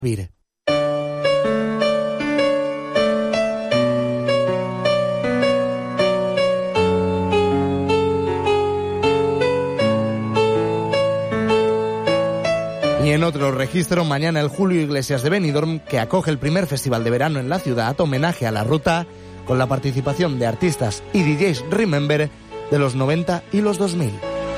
Vir. Y en otro registro, mañana el Julio Iglesias de Benidorm, que acoge el primer festival de verano en la ciudad, homenaje a la ruta, con la participación de artistas y DJs Remember de los 90 y los 2000.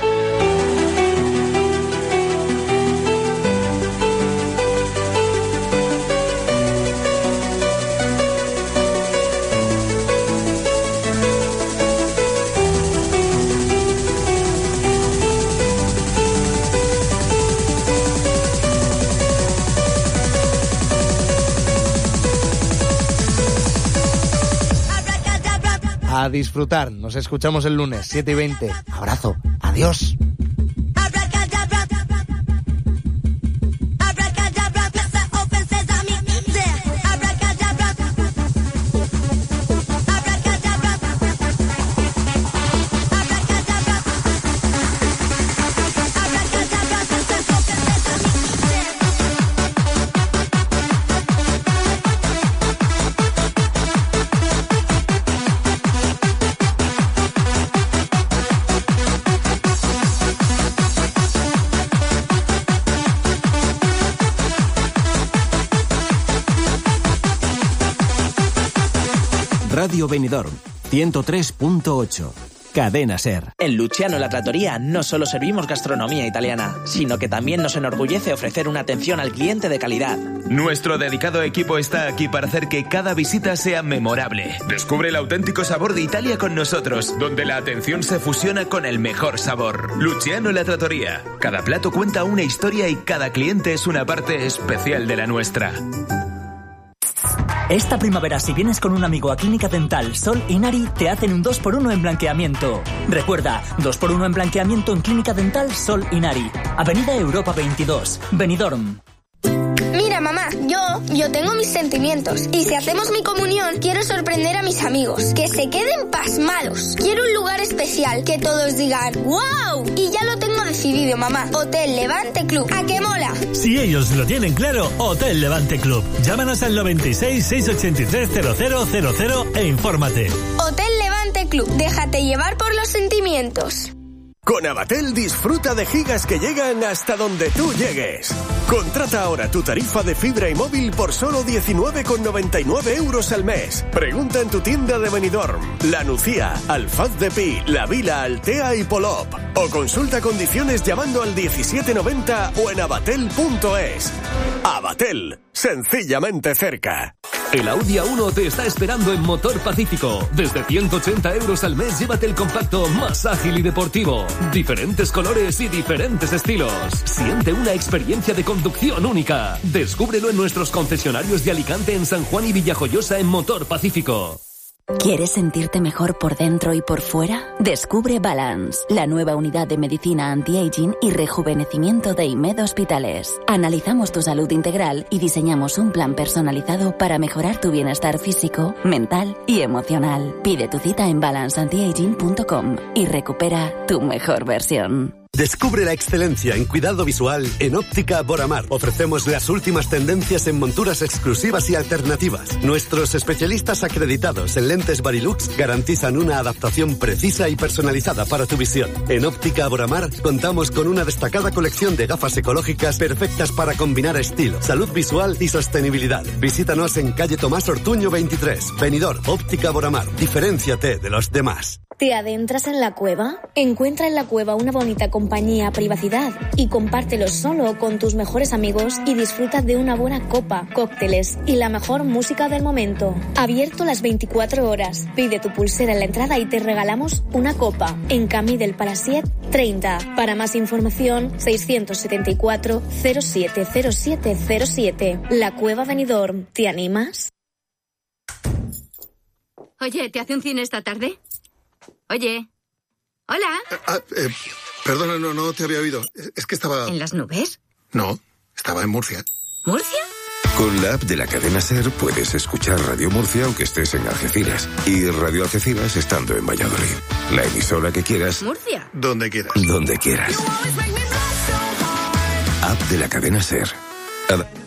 A disfrutar. Nos escuchamos el lunes, 7:20. Abrazo. Adiós. Radio Benidorm, 103.8. Cadena Ser. En Luciano La Trattoria no solo servimos gastronomía italiana, sino que también nos enorgullece ofrecer una atención al cliente de calidad. Nuestro dedicado equipo está aquí para hacer que cada visita sea memorable. Descubre el auténtico sabor de Italia con nosotros, donde la atención se fusiona con el mejor sabor. Luciano La Trattoria. Cada plato cuenta una historia y cada cliente es una parte especial de la nuestra. Esta primavera, si vienes con un amigo a Clínica Dental Sol Inari, te hacen un 2x1 en blanqueamiento. Recuerda, 2x1 en blanqueamiento en Clínica Dental Sol Inari. Avenida Europa 22, Benidorm. Mira, mamá, yo tengo mis sentimientos. Y si hacemos mi comunión, quiero sorprender a mis amigos. Que se queden pasmados. Quiero un lugar especial, que todos digan ¡wow! Y ya lo tengo decidido, mamá. Hotel Levante Club. ¿A qué mola? Si ellos lo tienen claro, Hotel Levante Club. Llámanos al 96 683 0000 e infórmate. Hotel Levante Club. Déjate llevar por los sentimientos. Con Avatel disfruta de gigas que llegan hasta donde tú llegues. Contrata ahora tu tarifa de fibra y móvil por solo 19,99 € al mes. Pregunta en tu tienda de Benidorm, La Nucía, Alfaz de Pi, La Vila, Altea y Polop. O consulta condiciones llamando al 1790 o en avatel.es. Avatel, sencillamente cerca. El Audi A1 te está esperando en Motor Pacífico. Desde 180 € al mes, llévate el compacto más ágil y deportivo. Diferentes colores y diferentes estilos. Siente una experiencia de conducción única. Descúbrelo en nuestros concesionarios de Alicante, en San Juan y Villajoyosa en Motor Pacífico. ¿Quieres sentirte mejor por dentro y por fuera? Descubre Balance, la nueva unidad de medicina anti-aging y rejuvenecimiento de IMED Hospitales. Analizamos tu salud integral y diseñamos un plan personalizado para mejorar tu bienestar físico, mental y emocional. Pide tu cita en balanceantiaging.com y recupera tu mejor versión. Descubre la excelencia en cuidado visual en Óptica Boramar. Ofrecemos las últimas tendencias en monturas exclusivas y alternativas. Nuestros especialistas acreditados en lentes Varilux garantizan una adaptación precisa y personalizada para tu visión. En Óptica Boramar contamos con una destacada colección de gafas ecológicas perfectas para combinar estilo, salud visual y sostenibilidad. Visítanos en calle Tomás Ortuño 23, Benidorm. Óptica Boramar. Diferénciate de los demás. ¿Te adentras en la cueva? Encuentra en la cueva una bonita compañía, privacidad y compártelo solo con tus mejores amigos y disfruta de una buena copa, cócteles y la mejor música del momento. Abierto las 24 horas. Pide tu pulsera en la entrada y te regalamos una copa. En Camí del Palasiet 30. Para más información, 674 070707. La Cueva Benidorm. ¿Te animas? Oye, ¿te hace un cine esta tarde? Oye. Hola. Perdona, no te había oído. Es que estaba... ¿En las nubes? No, estaba en Murcia. ¿Murcia? Con la app de la cadena SER puedes escuchar Radio Murcia aunque estés en Algeciras y Radio Algeciras estando en Valladolid. La emisora que quieras. ¿Murcia? Donde quieras. Donde quieras. App de la cadena SER.